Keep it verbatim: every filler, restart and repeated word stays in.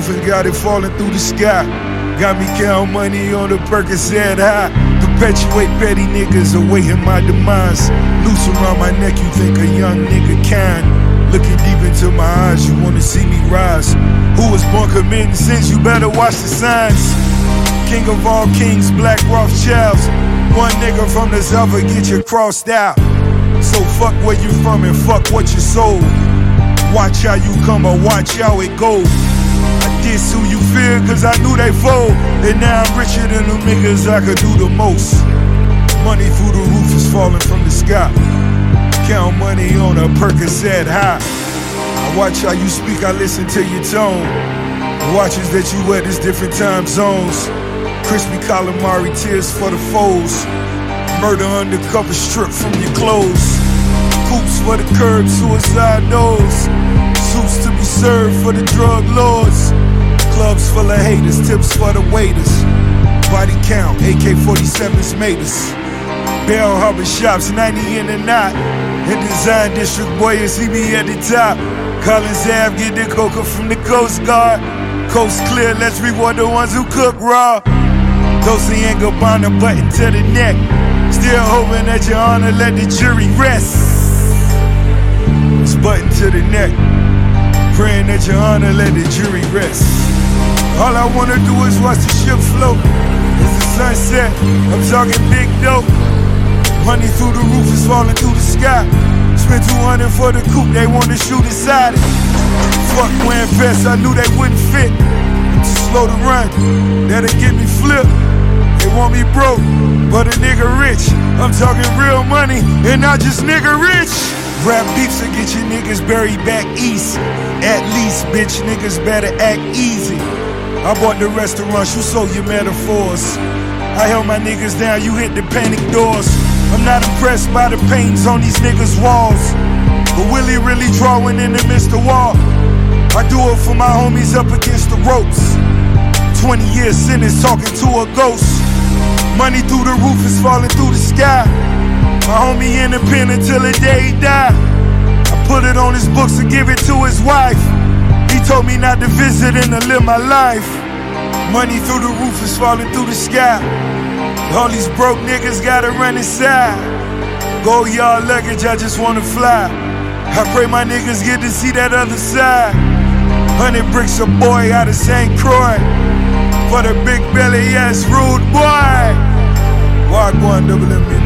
and got it falling through the sky. Got me counting money on the Percocet high. Perpetuate petty niggas awaiting my demise. Loose around my neck, you think a young nigga kind. Looking deep into my eyes, you wanna see me rise. Who was born committing sins, you better watch the signs. King of all kings, Black Rothschilds. One nigga from the south will get you crossed out. So fuck where you from and fuck what you sold. Watch how you come or watch how it goes. I diss who you fear cause I knew they fold. And now I'm richer than them niggas, I could do the most. Money through the roof is falling from the sky. Count money on a Percocet high. I watch how you speak, I listen to your tone. The watches that you wear, there's different time zones. Crispy calamari, tears for the foes. Murder undercover, strip from your clothes. Coops for the curb, suicide doors. Suits to be served for the drug lords. Clubs full of haters, tips for the waiters. Body count, A K forty-sevens made us. Bell Harbor shops, ninety in the knot. In Design District, boy, you see me at the top. Collins Ave, get the coca from the Coast Guard. Coast clear, let's reward the ones who cook raw. Dolce and Gabbana, button to the neck. Still hoping that your honor let the jury rest. It's button to the neck. Praying that your honor let the jury rest. All I wanna do is watch the ship float. It's the sunset, I'm talking big dope. Money through the roof is falling through the sky. Spent two hundred for the coupe, they wanna shoot inside it. Fuck wearing vests, I knew they wouldn't fit. Too slow to run, that'll get me flipped. They want me broke, but a nigga rich. I'm talking real money, and not just nigga rich. Rap beefs will get you niggas buried back east. At least, bitch, niggas better act easy. I bought the restaurants, you sold your metaphors. I held my niggas down, you hit the panic doors. I'm not impressed by the paintings on these niggas' walls, but Willie really drawing in the midst of wall. I do it for my homies up against the ropes. twenty years sentence talking to a ghost. Money through the roof is falling through the sky. My homie in the pen until the day he died. I put it on his books to give it to his wife. He told me not to visit and to live my life. Money through the roof is falling through the sky. All these broke niggas gotta run inside. Go yard luggage, I just wanna fly. I pray my niggas get to see that other side. Hundred bricks a boy out of Saint Croix. For the big belly, yes, rude boy. Why go on double M?